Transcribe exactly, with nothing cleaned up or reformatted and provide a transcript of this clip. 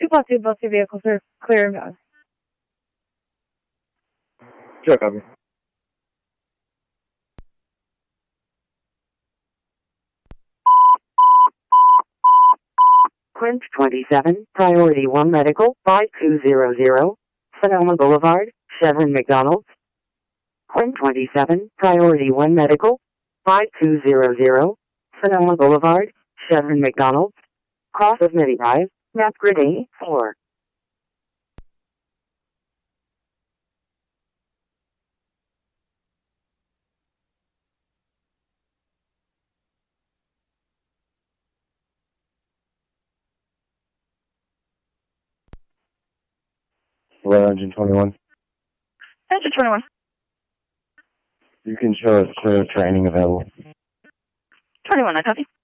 two plus two plus two vehicles are clear and gone. Sure, copy. Quint twenty-seven, Priority one Medical, five two zero zero, Sonoma Boulevard, Chevron McDonald's. Quint twenty-seven, Priority one Medical, five two zero zero, Sonoma Boulevard, Chevron McDonald's. Cross of Mini Drive, map grid A four. Hello, engine twenty-one. Engine twenty-one. You can show us clear training available. twenty-one, I copy.